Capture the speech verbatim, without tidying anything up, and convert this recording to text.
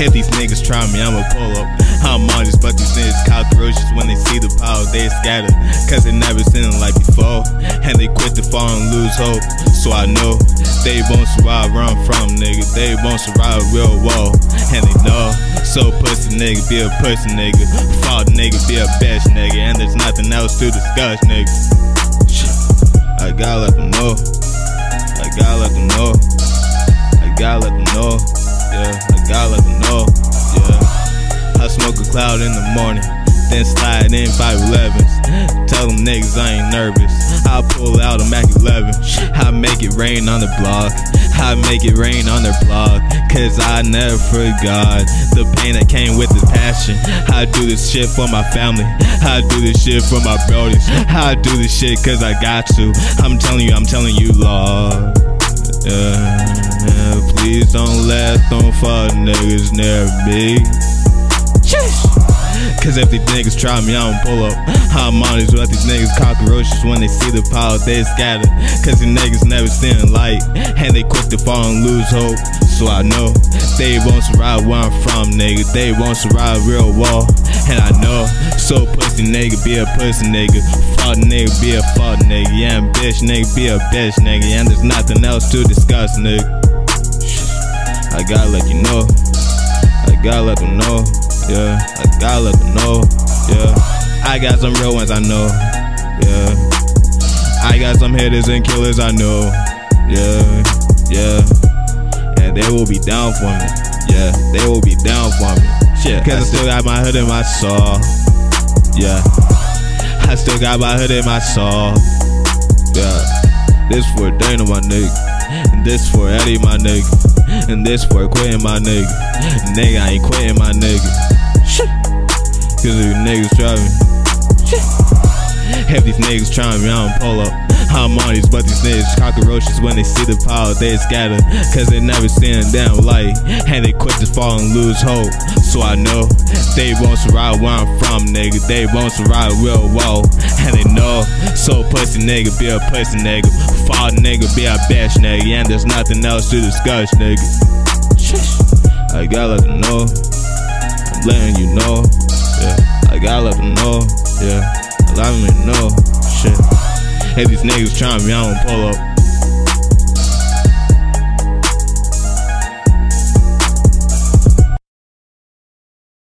If these niggas try me, I'ma pull up. I'm on this, but these niggas cockroaches. When they see the power, they scatter. Cause they never seen it like before. And they quit to fall and lose hope. So I know they won't survive where I'm from, nigga. They won't survive real war. And they know. So pussy nigga, be a pussy nigga. Fault nigga, be a bitch nigga. And there's nothing else to discuss, nigga. I gotta let them know. I gotta let them know. I gotta let them know. Yeah, I gotta let them know. Yeah. I smoke a cloud in the morning, then slide in five elevens. Tell them niggas I ain't nervous. I pull out a Mac eleven. I make it rain on the block. I make it rain on their blog. Cause I never forgot the pain that came with the passion. I do this shit for my family. I do this shit for my brothers. I do this shit cause I got to. I'm telling you, I'm telling you, Lord. Yeah, yeah, please don't let them fuck niggas near me. Cause if these niggas try me, I don't pull up. I'm honest with these niggas cockroaches. When they see the power, they scatter. Cause these niggas never seen light. And they quick to fall and lose hope. So I know they won't survive where I'm from, nigga. They won't survive real war. And I know. So pussy nigga, be a pussy nigga. Fault nigga, be a fault nigga. Yeah, and bitch nigga, be a bitch nigga. And there's nothing else to discuss, nigga. I gotta let you know. I gotta let them know. Yeah, I gotta let them know. Yeah, I got some real ones I know. Yeah, I got some hitters and killers I know. Yeah, yeah, and they will be down for me. Yeah, they will be down for me. Shit, cause I still got my hood in my soul. Yeah, I still got my hood in my soul. Yeah, this for Dana, my nigga. And this for Eddie, my nigga. And this for quitting, my nigga. Nigga, I ain't quitting, my nigga. Cause if you niggas try me, if these niggas try me, I don't pull up. I'm on these, but these niggas cockroaches. When they see the power, they scatter. Cause they never seen a damn light. And they quit to fall and lose hope. So I know they won't survive where I'm from, nigga. They won't survive real well. And they know. So pussy nigga, be a pussy nigga. Fault nigga, be a bitch nigga. And there's nothing else to discuss, nigga. I gotta let them know. I'm letting you know. Yeah, I gotta let them know. Yeah, let me know. Shit. If these niggas try me, I don't pull up.